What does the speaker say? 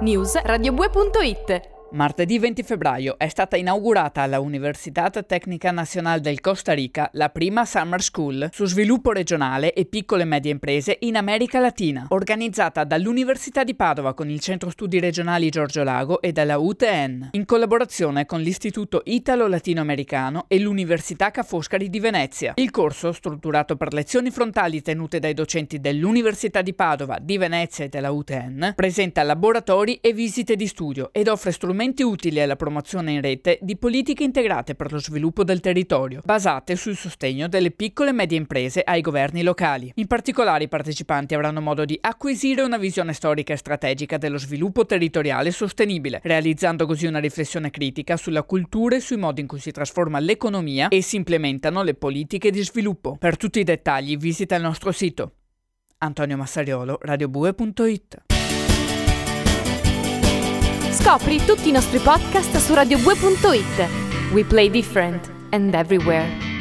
News radiobue.it. Martedì 20 febbraio è stata inaugurata alla Universidad Técnica Nacional del Costa Rica la prima Summer School su sviluppo regionale e piccole e medie imprese in America Latina, organizzata dall'Università di Padova con il Centro Studi Regionali Giorgio Lago e dalla UTN, in collaborazione con l'Istituto Italo-Latinoamericano e l'Università Ca' Foscari di Venezia. Il corso, strutturato per lezioni frontali tenute dai docenti dell'Università di Padova, di Venezia e della UTN, presenta laboratori e visite di studio ed offre strumenti utili alla promozione in rete di politiche integrate per lo sviluppo del territorio, basate sul sostegno delle piccole e medie imprese ai governi locali. In particolare, i partecipanti avranno modo di acquisire una visione storica e strategica dello sviluppo territoriale sostenibile, realizzando così una riflessione critica sulla cultura e sui modi in cui si trasforma l'economia e si implementano le politiche di sviluppo. Per tutti i dettagli visita il nostro sito. Antonio Massariolo, radiobue.it. Scopri tutti i nostri podcast su radiobue.it. We play different and everywhere.